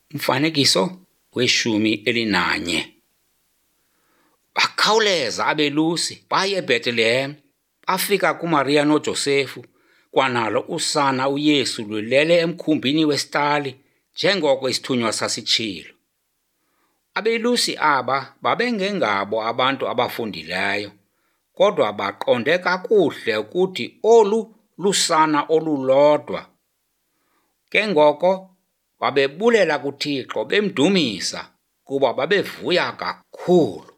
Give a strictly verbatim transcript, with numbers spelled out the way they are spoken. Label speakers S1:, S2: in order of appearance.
S1: Umfanekiso weshumi elinanye. Bakhawuleza abelusi baye eBhetelehem, bafika kuMaria noJosefu, kwanalo usana uYesu lulele emkhumbini westali njengoko isithunywa sasitshilo. Abelusi aba babengengabo abantu abafundileyo, kodwa baqonde kakuhle ukuthi olu lusana olulodwa. Ke ngoko babebulela kuThixo bemdumisa kuba babevuya kakhulu.